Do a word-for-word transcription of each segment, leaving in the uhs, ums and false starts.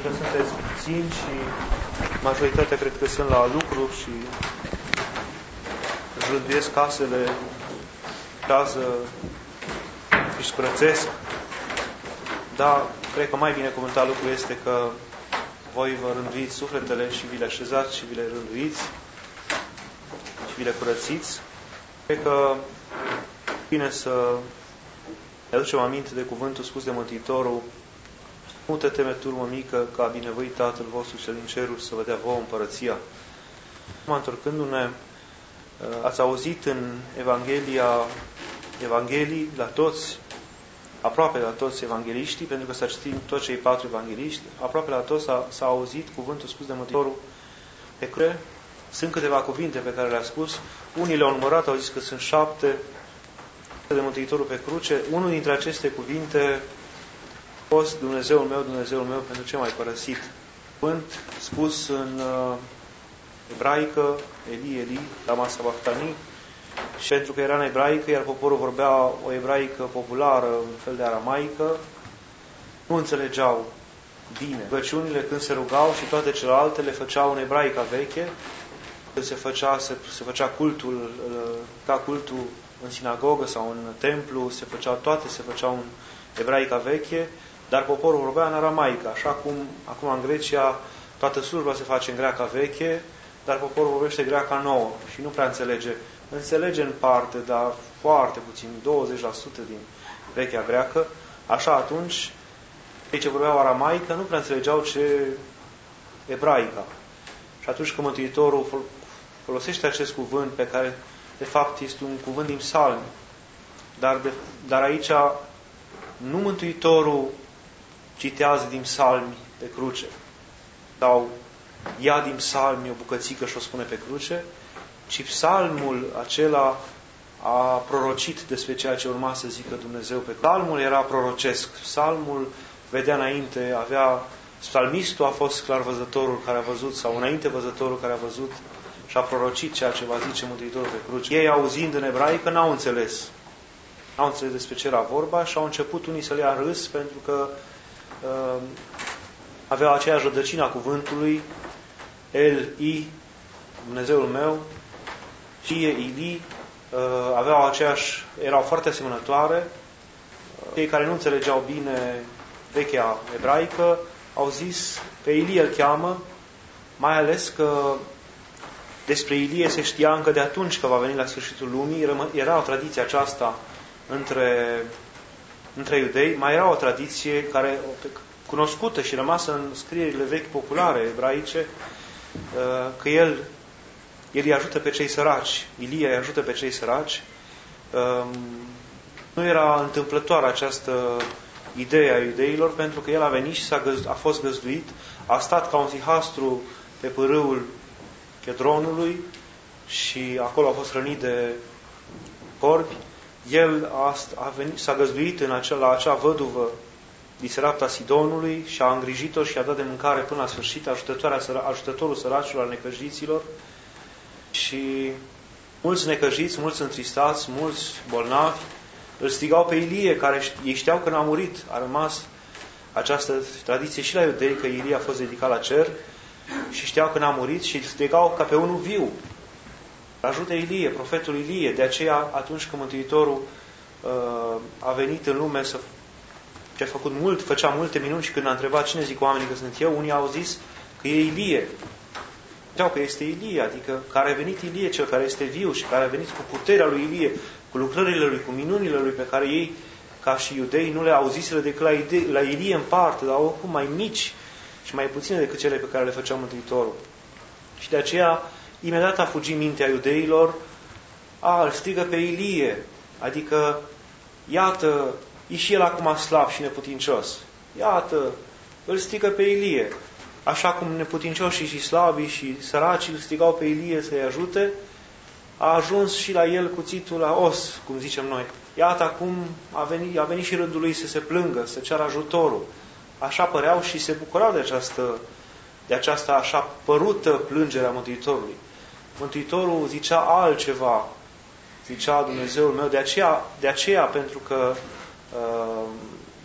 că sunteți puțini și majoritatea cred că sunt la lucru și își rânduiesc casele, cază, își scurățesc. Dar cred că mai binecuvântat lucru este că voi vă rânduiți sufletele și vi le așezați și vi le rânduiți și vi le curățiți. Cred că bine să ne aducem aminte de cuvântul spus de Mântuitorul: nu te teme, turmă mică, că a binevoit Tatăl vostru cel din ceruri să vă dea vouă împărăția. Acum, întorcându-ne, ați auzit în Evanghelia, Evanghelii la toți, aproape la toți evangeliștii, pentru că s-a citit toți cei patru evangeliști, aproape la toți s-a, s-a auzit cuvântul spus de Mântuitorul pe cruce. Sunt câteva cuvinte pe care le-a spus. Unii le-au numărat, au zis că sunt șapte de Mântuitorul pe cruce. Unul dintre aceste cuvinte a fost: Dumnezeul meu, Dumnezeul meu, pentru ce m-ai părăsit? Cuvânt spus în uh, ebraică, Eli, Eli, lama sabachthani, și pentru că era în ebraică, iar poporul vorbea o ebraică populară, un fel de aramaică, nu înțelegeau bine. Rugăciunile, când se rugau, și toate celelalte le făceau în ebraica veche. Se făcea, se, se făcea cultul, ca cultul în sinagogă sau în templu, se făceau, toate se făceau în ebraica veche, dar poporul vorbea în aramaică, așa cum acum în Grecia toată slujba se face în greaca veche, dar poporul vorbește greaca nouă și nu prea înțelege. Înțelege în parte, dar foarte puțin, douăzeci la sută din vechea greacă. Așa atunci, cei ce vorbeau aramaică nu prea înțelegeau ce ebraica. Și atunci când Mântuitorul folosește acest cuvânt, pe care de fapt este un cuvânt din psalmi, dar, de, dar aici nu Mântuitorul citează din psalmi pe cruce, sau ia din psalmi o bucățică și o spune pe cruce, ci psalmul acela a prorocit despre ceea ce urma să zică Dumnezeu pe cruce. Psalmul era prorocesc. Psalmul vedea înainte, avea... Psalmistul a fost clarvăzătorul care a văzut, sau înainte văzătorul care a văzut și a prorocit ceea ce va zice Mântuitorul pe cruce. Ei, auzind în ebraică, n-au înțeles. N-au înțeles despre ce era vorba și au început unii să le ia în râs, pentru că uh, aveau aceeași rădăcină a cuvântului, El, I, Dumnezeul meu, și Ili, uh, aveau aceeași, erau foarte asemănătoare. Cei care nu înțelegeau bine vechea ebraică au zis, pe Ilie îl cheamă, mai ales că despre Ilie se știa încă de atunci că va veni la sfârșitul lumii. Era o tradiție aceasta între, între iudei, mai era o tradiție care, cunoscută și rămasă în scrierile vechi populare ebraice, că el, el îi ajută pe cei săraci. Ilie îi ajută pe cei săraci. Nu era întâmplătoare această ideea a iudeilor, pentru că el a venit și s-a găz- a fost găzduit, a stat ca un zihastru pe pârâul Chedronului și acolo a fost hrănit de corbi. El a, a venit, s-a găzduit în acea, la acea văduvă Diserapta Sidonului și a îngrijit-o și a dat de mâncare până la sfârșit, ajutătorul săracilor, al necăjiților. Și mulți necăjiți, mulți întristați, mulți bolnavi îl strigau pe Ilie, care ei știau că n-a murit. A rămas această tradiție și la iudei, că Ilie a fost ridicat la cer și știau că n-a murit și îl strigau ca pe unul viu. Ajută Ilie, profetul Ilie. De aceea, atunci când Mântuitorul uh, a venit în lume să și a făcut mult, făcea multe minuni, și când a întrebat cine zic oamenii că sunt eu, unii au zis că e Ilie. Știau că este Ilie, adică care a venit Ilie, cel care este viu și care a venit cu puterea lui Ilie, cu lucrările lui, cu minunile lui, pe care ei, ca și iudei, nu le auziseră decât la, idei, la Ilie în parte, dar oricum mai mici și mai puține decât cele pe care le făcea Mântuitorul. Și de aceea, imediat a fugit mintea iudeilor, a, îl strigă pe Ilie, adică, iată, e și el acum slab și neputincios. Iată, îl strigă pe Ilie. Așa cum neputincioșii și slabii și săracii îl strigau pe Ilie să-i ajute, a ajuns și la el cuțitul la os, cum zicem noi. Iată acum a venit, a venit și rândul lui să se plângă, să ceară ajutorul. Așa păreau și se bucurau de această, de această așa părută plângere a Mântuitorului. Mântuitorul zicea altceva, zicea Dumnezeul meu, de aceea, de aceea pentru că uh,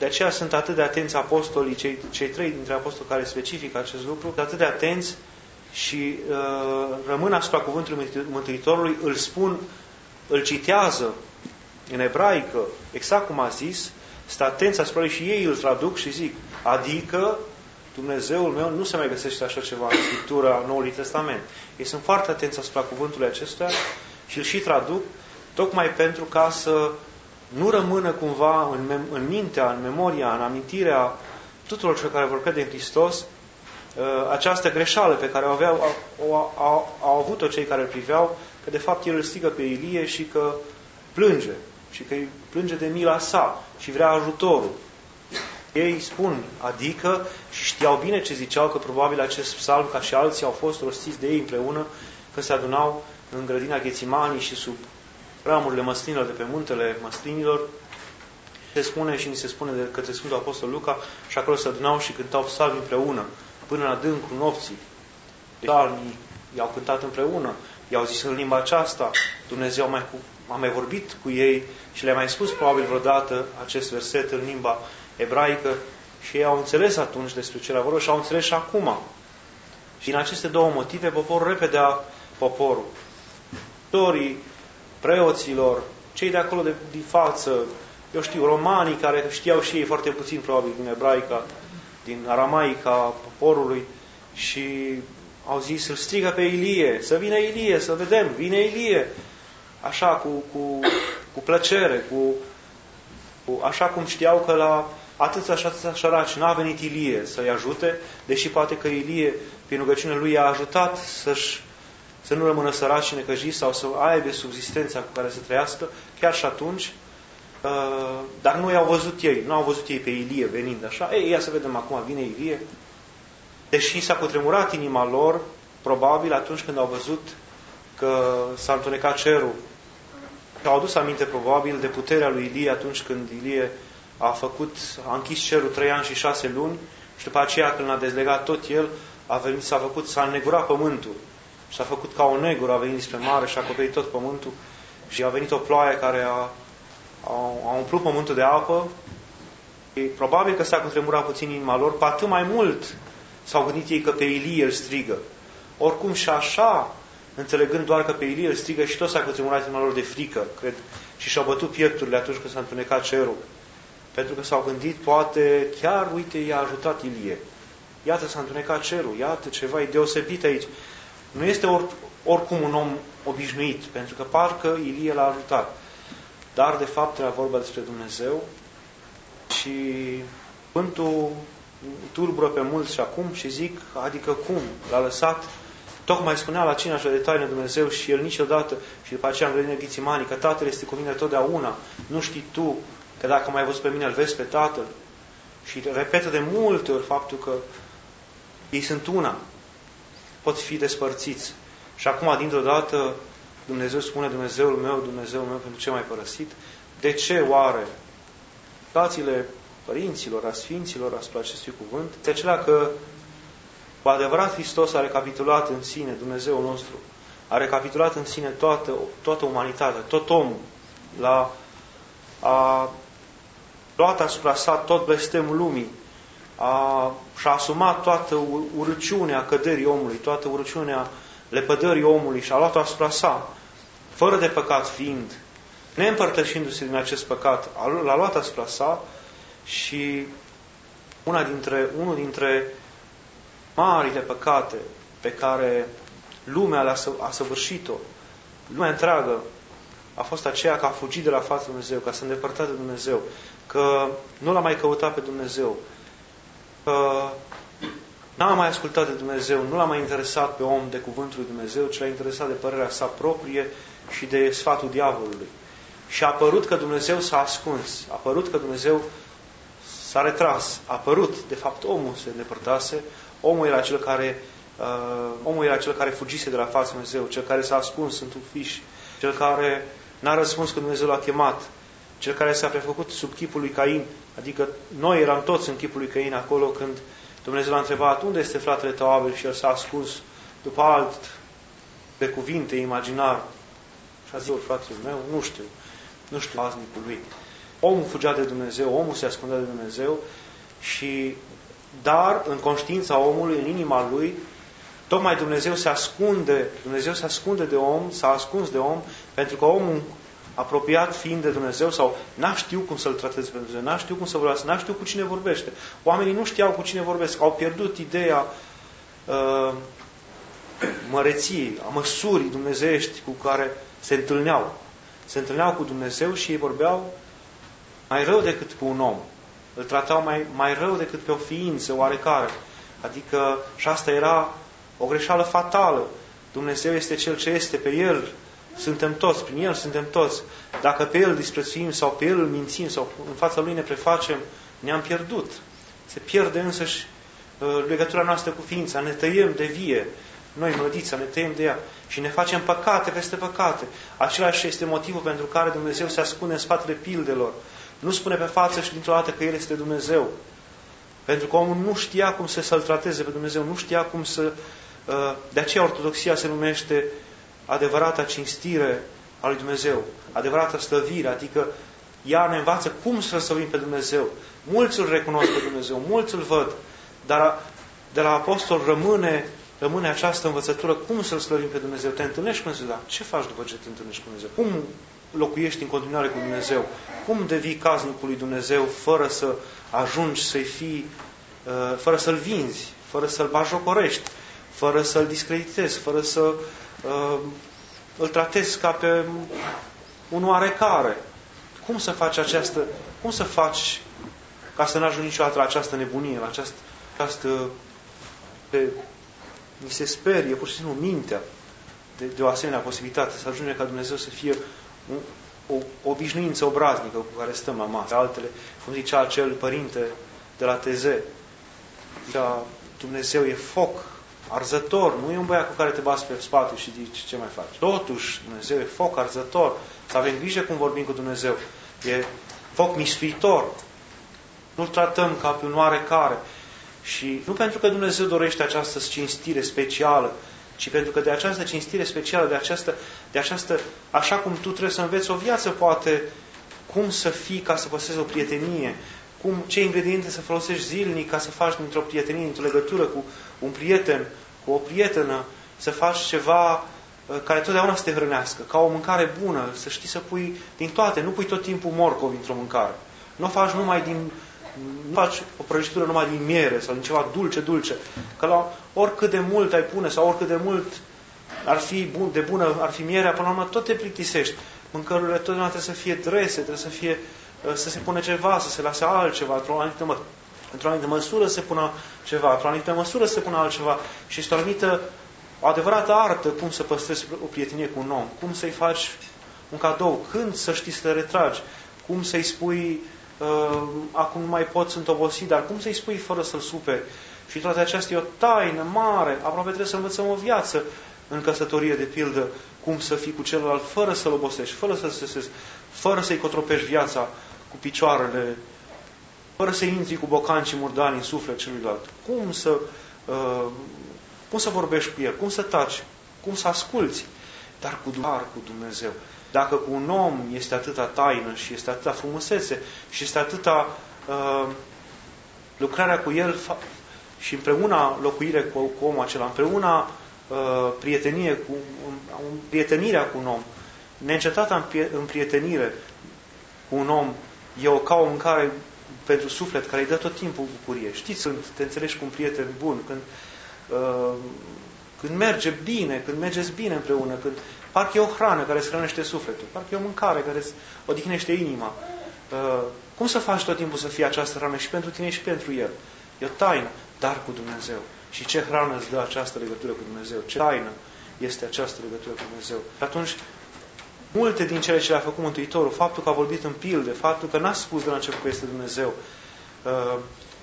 De aceea sunt atât de atenți apostolii, cei, cei trei dintre apostoli care specifică acest lucru, atât de atenți și uh, rămân asupra cuvântului Mântuitorului, îl spun, îl citează în ebraică, exact cum a zis, stă atenți asupra lui și ei îl traduc și zic, adică Dumnezeul meu nu se mai găsește așa ceva în Scriptura Noului Testament. Ei sunt foarte atenți asupra cuvântului acesta și îl și traduc, tocmai pentru ca să nu rămână cumva în, mem- în mintea, în memoria, în amintirea tuturor celor care vor crede în Hristos această greșeală pe care o aveau, o, au, au avut-o cei care îl priveau, că de fapt el îl strigă pe Ilie și că plânge, și că îi plânge de mila sa și vrea ajutorul. Ei spun, adică, și știau bine ce ziceau, că probabil acest psalm, ca și alții, au fost rostiți de ei împreună, când se adunau în grădina Ghețimanii și sub ramurile măslinilor de pe muntele măslinilor. Se spune și ni se spune de către Sfântul Apostol Luca, și acolo se adunau și cântau psalmi împreună, până la adâncul nopții. Psalmii i-au cântat împreună, i-au zis în limba aceasta, Dumnezeu a mai, cu, a mai vorbit cu ei și le-a mai spus probabil vreodată acest verset în limba ebraică și ei au înțeles atunci despre ce era vorba și au înțeles și acum. Și din aceste două motive, poporul repede a poporul. Torii, preoților, cei de acolo de, de față, eu știu, romanii care știau și ei foarte puțin probabil din ebraica, din aramaica poporului și au zis, îl strigă pe Ilie, să vină Ilie, să vedem, vine Ilie. Așa, cu, cu, cu plăcere, cu, cu, așa cum știau că la atâția și atâția săraci n-a venit Ilie să-i ajute, deși poate că Ilie, prin rugăciunea lui, i-a ajutat să-și, să nu rămână săraci și necăjiți sau să aibă subzistența cu care să trăiască, chiar și atunci, uh, dar nu i-au văzut ei, nu au văzut ei pe Ilie venind așa. Ei, ia să vedem acum, vine Ilie. Deși s-a cutremurat inima lor, probabil atunci când au văzut că s-a întunecat cerul. Și au adus aminte probabil de puterea lui Ilie atunci când Ilie a făcut, a închis cerul trei ani și șase luni și după aceea când l-a dezlegat tot el, a venit, s-a făcut, s-a înnegurat pământul. Și s-a făcut ca o negură, a venit despre mare și a acoperit tot pământul și a venit o ploaie care a, a, a umplut pământul de apă. Și probabil că s-a cutremurat puțin inima lor, cu atât mai mult s-au gândit ei că pe Ilie îl strigă. Oricum și așa, înțelegând doar că pe Ilie îl strigă, și tot s-a cutremurat inima lor de frică, cred, și și-au bătut piepturile atunci când s-a întunecat cerul. Pentru că s-au gândit, poate, chiar, uite, i-a ajutat Ilie. Iată, s-a întunecat cerul, iată, ceva e deosebit aici. Nu este or, oricum un om obișnuit, pentru că parcă Ilie l-a ajutat. Dar, de fapt, era vorba despre Dumnezeu și cuvântul tulbură pe mulți și acum și zic, adică cum? L-a lăsat, tocmai spunea la cina de taină Dumnezeu și el niciodată, și după aceea în grădină Ghețimanii, că Tatăl este cu mine totdeauna, nu știi tu că dacă m-ai văzut pe mine, îl vezi pe Tatăl. Și repetă de multe ori faptul că ei sunt una, pot fi despărțiți. Și acum, dintr-o dată, Dumnezeu spune, Dumnezeul meu, Dumnezeul meu, pentru ce m-ai părăsit? De ce oare? Dați-le părinților, a sfinților asupra acestui cuvânt, este acela că cu adevărat Hristos a recapitulat în sine, Dumnezeul nostru, a recapitulat în sine toată, toată umanitatea, tot omul, la, a luat asupra sa tot blestemul lumii, a, și-a asumat toată urăciunea căderii omului, toată urăciunea lepădării omului și a luat-o asupra sa, fără de păcat fiind, neîmpărtășindu-se din acest păcat, l-a luat asupra sa și una dintre, unul dintre marile păcate pe care lumea le-a a săvârșit-o, lumea întreagă, a fost aceea că a fugit de la fața Dumnezeu, că s-a îndepărtat de Dumnezeu, că nu l-a mai căutat pe Dumnezeu, că n-a mai ascultat de Dumnezeu, nu l-a mai interesat pe om de cuvântul lui Dumnezeu, ci l-a interesat de părerea sa proprie și de sfatul diavolului. Și a părut că Dumnezeu s-a ascuns, a părut că Dumnezeu s-a retras, a părut, de fapt omul se îndepărtase, omul era cel care, uh, omul era cel care fugise de la fața Dumnezeu, cel care s-a ascuns într-un fiș, cel care n-a răspuns când Dumnezeu l-a chemat, cel care s-a prefăcut sub chipul lui Cain, adică noi eram toți în chipul lui Cain acolo când Dumnezeu l-a întrebat, unde este fratele tău Abel? Și el s-a ascuns după alt de cuvinte imaginar. Și a zis, fratele meu, nu știu, nu știu paznicul lui. omul fugea de Dumnezeu, omul se ascundea de Dumnezeu, și dar în conștiința omului, în inima lui, tocmai Dumnezeu se ascunde, Dumnezeu se ascunde de om, s-a ascuns de om, pentru că omul apropiat fiind de Dumnezeu, sau n-a știut cum să-L trateze pe Dumnezeu, n-a știut cum să vorbească, n-a știut cu cine vorbește. Oamenii nu știau cu cine vorbesc, au pierdut ideea uh, măreției, a măsurii dumnezeiești cu care se întâlneau. Se întâlneau cu Dumnezeu și ei vorbeau mai rău decât cu un om. Îl tratau mai, mai rău decât pe o ființă oarecare. Adică, și asta era o greșeală fatală. Dumnezeu este Cel ce este, pe El suntem toți, prin El suntem toți. Dacă pe El disprețuim sau pe El îl mințim sau în fața Lui ne prefacem, ne-am pierdut. Se pierde însăși uh, legătura noastră cu ființa, ne tăiem de vie. Noi, mlădița, ne tăiem de ea și ne facem păcate peste păcate. Același este motivul pentru care Dumnezeu se ascunde în spatele pildelor. Nu spune pe față și dintr-o dată că El este Dumnezeu. Pentru că omul nu știa cum să să-L trateze pe Dumnezeu, nu știa cum să... De aceea ortodoxia se numește adevărata cinstire a lui Dumnezeu, adevărata slăvire, adică ea ne învață cum să slăvim pe Dumnezeu. Mulți îl recunosc pe Dumnezeu, mulți îl văd, dar de la apostol rămâne, rămâne această învățătură cum să-L slăvim pe Dumnezeu. Te întâlnești cu Dumnezeu, dar ce faci după ce te întâlnești cu Dumnezeu? Cum locuiești în continuare cu Dumnezeu? Cum devii caznicul lui Dumnezeu fără să ajungi să-i fii, fără să-L vinzi, fără să-L bajocorești, fără să-L discreditezi, fără să uh, îl tratezi ca pe un oarecare? Cum să faci această, cum să faci ca să n-ajungi niciodată la această nebunie, la această, această pe, mi se sperie pur și simplu mintea de, de o asemenea posibilitate, să ajungem ca Dumnezeu să fie un, o, o obișnuință obraznică cu care stăm la masă. Altele, cum zicea acel părinte de la Teze, da, Dumnezeu e foc arzător, nu e un băiat cu care te bați pe spate și zici ce mai faci. Totuși, Dumnezeu e foc arzător. Să avem grijă cum vorbim cu Dumnezeu. E foc mistuitor. Nu-L tratăm ca pe un oarecare. Și nu pentru că Dumnezeu dorește această cinstire specială, ci pentru că de această cinstire specială, de această, de această, așa cum tu trebuie să înveți o viață, poate, cum să fii ca să păstrezi o prietenie, cum, ce ingrediente să folosești zilnic ca să faci dintr-o prietenie, dintr-o legătură cu un prieten, cu o prietenă, să faci ceva care totdeauna să te hrănească, ca o mâncare bună, să știi să pui din toate, nu pui tot timpul morcov într-o mâncare. Nu o faci numai din, nu faci o prăjitură numai din miere sau din ceva dulce-dulce, că la oricât de mult ai pune sau oricât de mult ar fi bun, de bună ar fi mierea, până la urmă tot te plictisești. Mâncărurile totdeauna trebuie să fie drese, trebuie să fie să se pune ceva, să se lase altceva, într-o anumită, mă, într-o anumită măsură se pună ceva, într-o anumită măsură se pune altceva și este o anumită, o adevărată artă cum să păstrezi o prietenie cu un om, cum să-i faci un cadou, când să știi să te retragi, cum să-i spui uh, acum nu mai pot, sunt obosit, dar cum să-i spui fără să-l superi. Și toate acestea e o taină mare, aproape trebuie să învățăm o viață în căsătorie, de pildă, cum să fii cu celălalt fără să-l obosești, fără să se fără să-i cotropești viața cu picioarele, fără să intri cu bocanci murdani în suflet celuilalt. Cum să, uh, cum să vorbești cu el, cum să taci, cum să asculți, dar cu, dar cu Dumnezeu. Dacă cu un om este atâta taină și este atâta frumusețe și este atâta uh, lucrarea cu el și împreună locuire cu, cu omul acela, împreună uh, prietenie cu, um, prietenirea cu un om, neîncetată în prietenire cu un om, e o ca o mâncare pentru suflet care îi dă tot timpul bucurie. Știți, când te înțelegi cu un prieten bun, când, uh, când merge bine, când mergeți bine împreună, când parcă e o hrană care îți hrănește sufletul, parcă e o mâncare care îți odihnește inima. Uh, cum să faci tot timpul să fie această hrană și pentru tine și pentru el? E o taină, dar cu Dumnezeu. Și ce hrană îți dă această legătură cu Dumnezeu? Ce taină este această legătură cu Dumnezeu? Și atunci, multe din cele ce le-a făcut Mântuitorul, faptul că a vorbit în pilde, faptul că n-a spus de la început că este Dumnezeu, uh,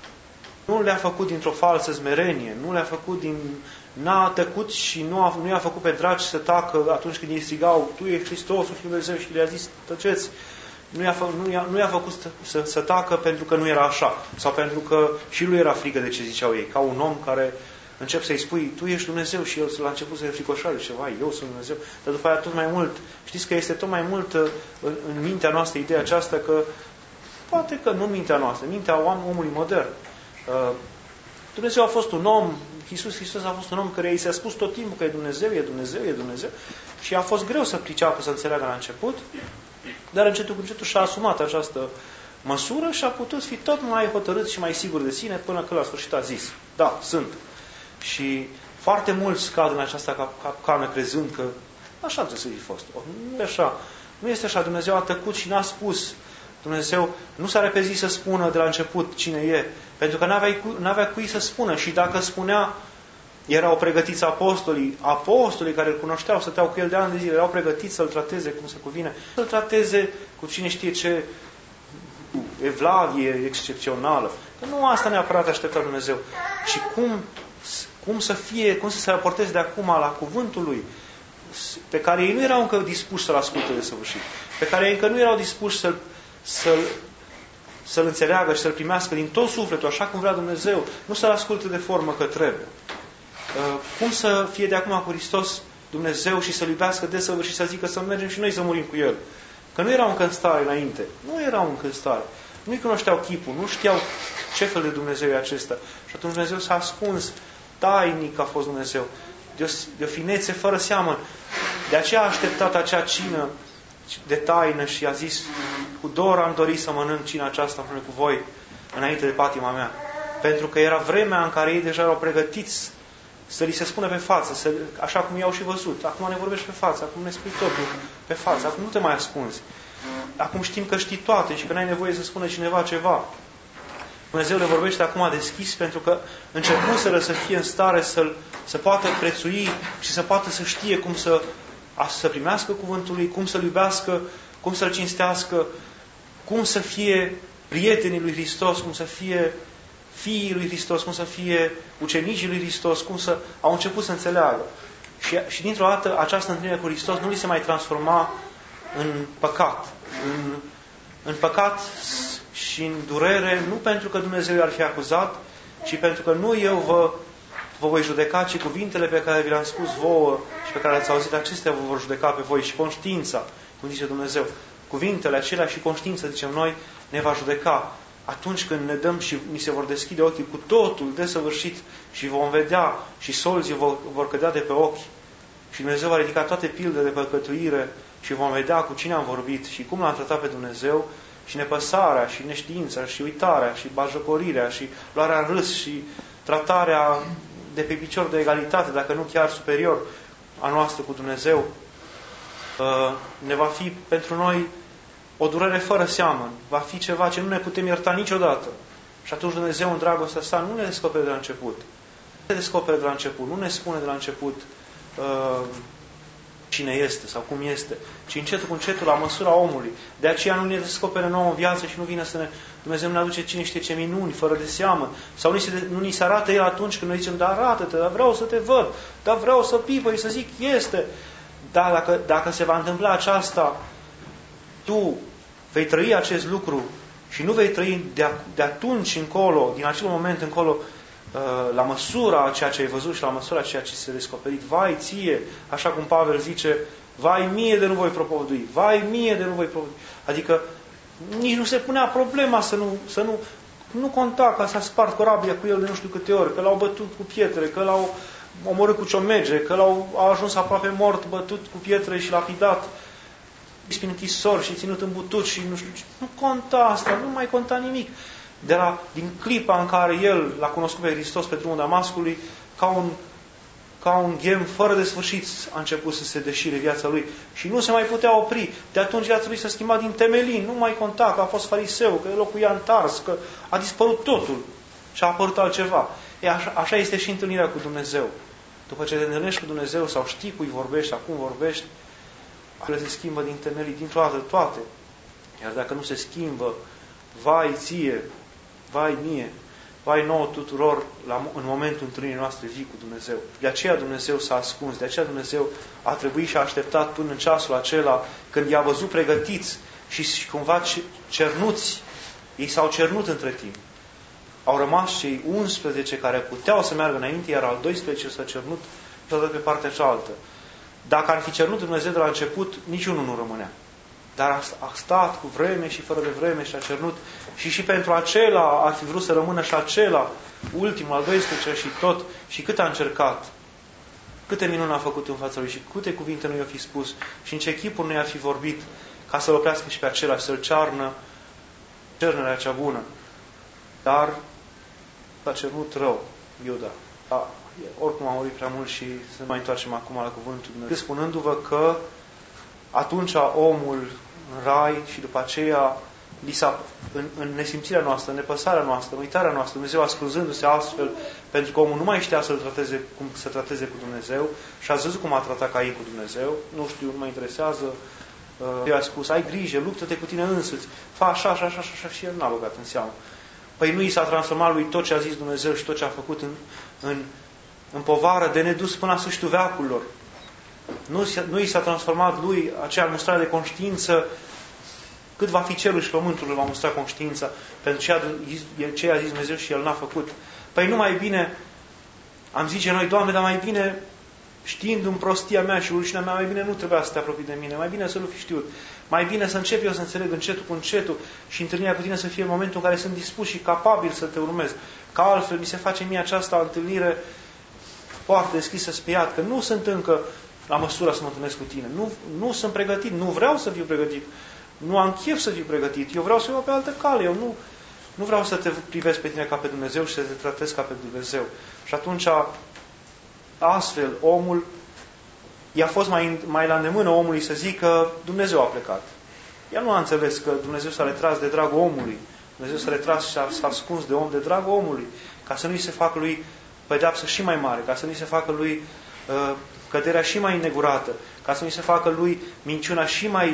nu le-a făcut dintr-o falsă smerenie, nu le-a făcut din... n-a tăcut și nu, a, nu i-a făcut pe dragi să tacă atunci când ei strigau, Tu ești Hristosul Fiul Dumnezeu, și le-a zis, tăceți. Nu i-a, fă, nu i-a, nu i-a făcut să, să, să tacă pentru că nu era așa, sau pentru că și lui era frică de ce ziceau ei, ca un om care încep să-i spui, Tu ești Dumnezeu, și el la început să-i fricoșare, ceva, eu sunt Dumnezeu, dar după aia tot mai mult, știți că este tot mai mult în, în mintea noastră ideea aceasta că Poate că nu mintea noastră, mintea omului modern. Dumnezeu a fost un om, Iisus Hristos a fost un om care i s-a spus tot timpul că e Dumnezeu, e Dumnezeu, e Dumnezeu și a fost greu să priceapă, să înțeleagă la început, dar încetul cu încetul și-a asumat această măsură și a putut fi tot mai hotărât și mai sigur de sine până că la sfârșit a zis: da, sunt. Și foarte mulți cad în această capcană crezând că așa trebuie să fi fost. Nu e așa. Nu este așa. Dumnezeu a tăcut și n-a spus. Dumnezeu nu s-a repezit să spună de la început cine e, pentru că n-avea, n-avea cui să spună și dacă spunea, erau pregătiți apostolii, apostolii care îl cunoșteau, stăteau cu el de ani de zile, erau pregătiți să-l trateze cum se cuvine, să-l trateze cu cine știe ce evlavie excepțională. Că nu asta neapărat aștepta Dumnezeu, ci cum, cum să fie, cum să se raporteze de acum la cuvântul lui, pe care ei nu erau încă dispuși să-l asculte de săvârșit, pe care ei încă nu erau dispuși să-l să-l, să-l înțeleagă și să-l primească din tot sufletul, așa cum vrea Dumnezeu, nu să-l asculte de formă că trebuie. Cum să fie de acum cu Hristos Dumnezeu și să-L iubească desăvârșit și să zică să mergem și noi să murim cu El. Că nu erau încă în stare înainte. Nu erau încă în stare. Nu-i cunoșteau chipul, nu știau ce fel de Dumnezeu e acesta. Și atunci Dumnezeu s-a ascuns, tainic a fost Dumnezeu, de o, de o finețe fără seamă. De aceea a așteptat acea cină de taină și a zis: cu dor am dorit să mănânc cina aceasta împreună cu voi înainte de patima mea. Pentru că era vremea în care ei deja erau pregătiți să li se spună pe față, să, așa cum i-au și văzut. Acum ne vorbești pe față, acum ne spui totul pe față, acum nu te mai ascunzi. Acum știm că știi toate și că n-ai nevoie să spună cineva ceva. Dumnezeu le vorbește acum deschis pentru că începuseră să fie în stare să, să poată prețui și să poată să știe cum să, să primească cuvântul lui, cum să-L iubească, cum să-L cinstească, cum să fie prietenii lui Hristos, cum să fie fiii lui Hristos, cum să fie ucenicii lui Hristos, cum să au început să înțeleagă. Și, și dintr-o dată această întâlnire cu Hristos nu li se mai transforma în păcat. În, în păcat și în durere, nu pentru că Dumnezeu i-ar fi acuzat, ci pentru că nu eu vă, vă voi judeca, ci cuvintele pe care vi le-am spus vouă și pe care le-ați auzit, acestea vă vor judeca pe voi și conștiința, cum zice Dumnezeu. Cuvintele acelea și conștiința, zicem noi, ne va judeca. Atunci când ne dăm și ni se vor deschide ochii cu totul desăvârșit și vom vedea și solzii vor, vor cădea de pe ochi și Dumnezeu va ridica toate pildele de păcătuire și vom vedea cu cine am vorbit și cum l-am tratat pe Dumnezeu și nepăsarea și neștiința și uitarea și bajocorirea și luarea în râs și tratarea de pe picior de egalitate, dacă nu chiar superior a noastră cu Dumnezeu, ne va fi pentru noi o durere fără seamăn. Va fi ceva ce nu ne putem ierta niciodată. Și atunci Dumnezeu, în dragostea sa, nu ne descopere de la început. Nu ne descopere de la început. Nu ne spune de la început uh, cine este sau cum este. Ci încetul cu încetul, la măsura omului. De aceea nu ne descopere nouă în viață și nu vine să ne... Dumnezeu ne aduce cine știe ce minuni, fără de seamă. Sau nu, se, nu ni se arată El atunci când noi zicem: dar arată-te, dar vreau să te văd, dar vreau să pipăi, să zic este. Dar dacă, dacă se va întâmpla aceasta, tu vei trăi acest lucru și nu vei trăi de, de atunci încolo, din acel moment încolo, la măsura a ceea ce ai văzut și la măsura a ceea ce ți-a descoperit. Vai ție, așa cum Pavel zice, vai mie de nu voi propovădui, vai mie de nu voi propovădui. Adică nici nu se punea problema să nu, să nu, nu conta că s-a spart corabia cu el de nu știu câte ori, că l-au bătut cu pietre, că l-au omorât cu ciomege, că l-au a ajuns aproape mort, bătut cu pietre și lapidat, prin închisori și ținut în butuci și nu știu ce. Nu conta asta, nu mai conta nimic. De la, din clipa în care el l-a cunoscut pe Hristos pe drumul Damascului, ca un, ca un ghem fără de sfârșit a început să se deșire viața lui și nu se mai putea opri. De atunci a trebuit să schimba din temelii, nu mai conta că a fost fariseu, că locuia în Tars, că a dispărut totul și a apărut altceva. E, așa, așa este și întâlnirea cu Dumnezeu. După ce te întâlnești cu Dumnezeu sau știi cui vorbești, acum vorbești, se schimbă din temelii, dintr-o dată toate. Iar dacă nu se schimbă, vai ție, vai mie, vai nouă tuturor la, în momentul întâlnirii noastre vii cu Dumnezeu. De aceea Dumnezeu s-a ascuns, de aceea Dumnezeu a trebuit și a așteptat până în ceasul acela când i-a văzut pregătiți și, și cumva cernuți. Ei s-au cernut între timp. Au rămas cei unsprezece care puteau să meargă înainte, iar al doisprezece s-a cernut pe partea cealaltă. Dacă ar fi cernut Dumnezeu de la început, niciunul nu rămânea. Dar a, a stat cu vreme și fără de vreme și a cernut. Și și pentru acela ar fi vrut să rămână și acela, ultimul, al doisprezecelea și tot. Și cât a încercat. Câte minuni a făcut în fața lui și câte cuvinte nu i-a fi spus și în ce chipuri nu i-ar fi vorbit ca să-l oprească și pe acela și să-l cearnă cernerea cea bună. Dar s-a cerut rău, Iuda. Da, oricum a murit prea mult și să mai întoarcem acum la cuvântul Dumnezeu. Spunându-vă că atunci omul în rai și după aceea li s-a, în, în nesimțirea noastră, în nepăsarea noastră, în uitarea noastră, Dumnezeu ascunzându-se astfel, pentru că omul nu mai știa să-l trateze cum să trateze cu Dumnezeu și a văzut cum a tratat Cain cu Dumnezeu, nu știu, nu mă interesează, uh, i-a spus, ai grijă, luptă-te cu tine însuți, fă așa, așa, așa, așa, și el n-a băgat în seamă. Păi nu i s-a transformat lui tot ce a zis Dumnezeu și tot ce a făcut în, în, în povară de nedus până la sfârșitul veacurilor. Nu, nu i s-a transformat lui acea mustrare de conștiință. Cât va fi cerul și pământul, va mustra conștiința pentru ce a zis Dumnezeu și el n-a făcut. Păi nu mai bine, am zice noi, Doamne, dar mai bine, știind-mi prostia mea și rușinea mea, mai bine nu trebuia să te apropii de mine, mai bine să nu fi știut. Mai bine să încep eu să înțeleg încetul cu încetul și întâlnirea cu tine să fie în momentul în care sunt dispus și capabil să te urmez. Ca altfel mi se face mie această întâlnire foarte deschisă spre iad, că nu sunt încă la măsura să mă întâlnesc cu tine. Nu, nu sunt pregătit, nu vreau să fiu pregătit. Nu am chef să fiu pregătit. Eu vreau să iau pe altă cale. Eu nu, nu vreau să te privesc pe tine ca pe Dumnezeu și să te tratez ca pe Dumnezeu. Și atunci, astfel, omul i-a fost mai, mai la îndemână omului să zică că Dumnezeu a plecat. El nu a înțeles că Dumnezeu s-a retras de dragul omului. Dumnezeu s-a retras și s-a ascuns de om de dragul omului. Ca să nu-i se facă lui pedeapsă și mai mare. Ca să nu-i se facă lui uh, căderea și mai negurată. Ca să nu-i se facă lui minciuna și mai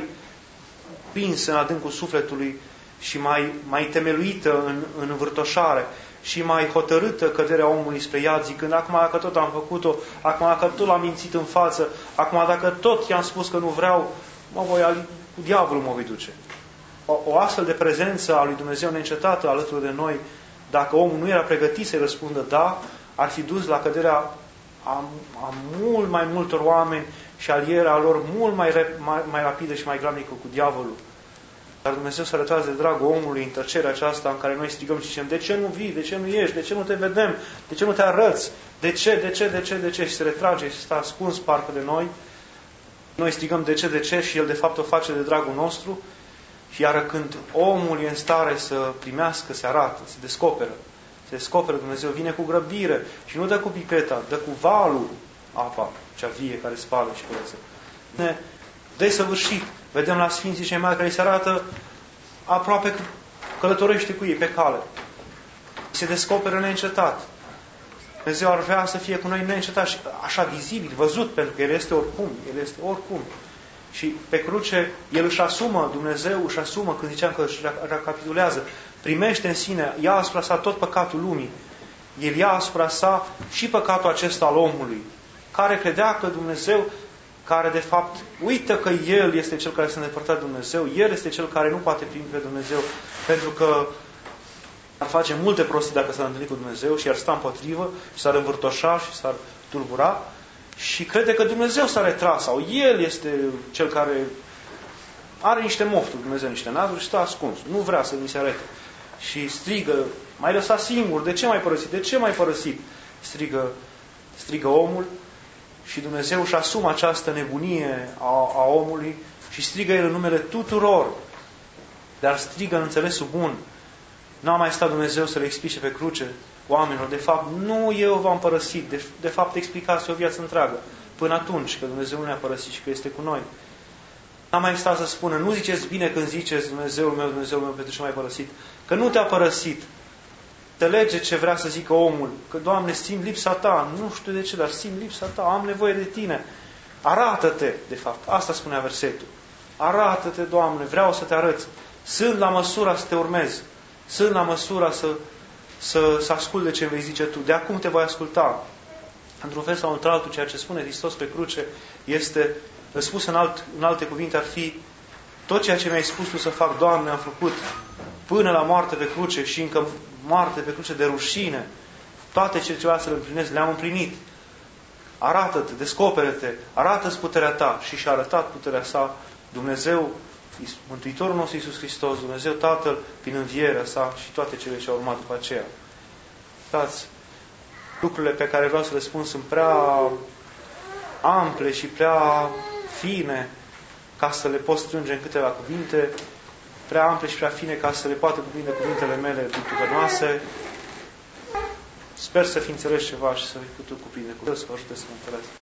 pinsă în adâncul sufletului și mai, mai temeluită în, în învârtoșare și mai hotărâtă căderea omului spre iad, zicând, acum dacă tot am făcut-o, acum dacă tot l-am mințit în față, acum dacă tot i-am spus că nu vreau, mă voi ali, cu diavolul mă voi duce. O, o astfel de prezență a lui Dumnezeu neîncetată alături de noi, dacă omul nu era pregătit să-i răspundă da, ar fi dus la căderea a, a mult mai multor oameni și alierea lor mult mai, rep, mai, mai rapidă și mai grabnică cu diavolul. Dar Dumnezeu s-a retras de dragul omului în tăcerea aceasta în care noi strigăm și zicem, de ce nu vii, de ce nu ieși, de ce nu te vedem, de ce nu te arăți, de ce, de ce, de ce, de ce, și se retrage și stă ascuns parcă de noi. Noi strigăm de ce, de ce și El de fapt o face de dragul nostru și iar când omul e în stare să primească, se arată, se descoperă, se descoperă Dumnezeu, vine cu grăbire și nu dă cu pipeta, dă cu valul apa cea vie care spală și curăță. Ne desăvârșit. Vedem la Sfinții cei mari care se arată aproape călătorește cu ei pe cale. Se descoperă neîncetat. Dumnezeu ar vrea să fie cu noi neîncetat și așa vizibil, văzut, pentru că El este oricum. El este oricum. Și pe cruce El își asumă, Dumnezeu își asumă, când ziceam că își recapitulează, primește în sine, ia asupra sa tot păcatul lumii. El ia asupra sa și păcatul acesta al omului, care credea că Dumnezeu, care de fapt uită că El este Cel care s-a îndepărtat de Dumnezeu, El este Cel care nu poate primi pe Dumnezeu, pentru că ar face multe prostii dacă s-ar întâlni cu Dumnezeu și ar sta împotrivă și s-ar învârtoșa și s-ar tulbura și crede că Dumnezeu s-a retras sau El este Cel care are niște mofturi, Dumnezeu niște nazuri și stă ascuns, nu vrea să ni se arete și strigă, m-ai lăsat singur, de ce m-ai părăsit, de ce m-ai părăsit, strigă, strigă omul. Și Dumnezeu își asumă această nebunie a, a omului și strigă El în numele tuturor, dar strigă în înțelesul bun. Nu a mai stat Dumnezeu să le explice pe cruce oamenilor. De fapt, nu eu v-am părăsit. De, de fapt, explicați o viață întreagă. Până atunci, că Dumnezeu nu ne-a părăsit și că este cu noi. Nu a mai stat să spună, nu ziceți bine când ziceți Dumnezeul meu, Dumnezeul meu, pentru ce m-ai părăsit. Că nu te-a părăsit. Înțelege ce vrea să zică omul. Că, Doamne, simt lipsa Ta. Nu știu de ce, dar simt lipsa Ta. Am nevoie de Tine. Arată-te, de fapt. Asta spunea versetul. Arată-te, Doamne, vreau să te arăți. Sunt la măsura să te urmez. Sunt la măsura să, să, să ascult de ce vei zice Tu. De acum te voi asculta. Într-un fel sau într-altul, ceea ce spune Hristos pe cruce este, spus în, alt, în alte cuvinte, ar fi tot ceea ce mi-ai spus Tu să fac, Doamne, am făcut până la moarte pe cruce și încă moarte pe cruce de rușine. Toate ce trebuia să le împlinesc, le-am împlinit. Arată-te, descoperă-te, arată-ți puterea Ta. Și și-a arătat puterea Sa Dumnezeu Mântuitorul nostru Iisus Hristos, Dumnezeu Tatăl, prin învierea sa și toate cele ce au urmat după aceea. Dați, lucrurile pe care vreau să le spun sunt prea ample și prea fine ca să le pot strânge în câteva cuvinte, prea ample și prea fine ca să le poată cuprinde cuvintele mele ducănoase. Sper să fi înțeles ceva și să fi putut cuprinde. Cu Dumnezeu să vă ajute să mă înțeles.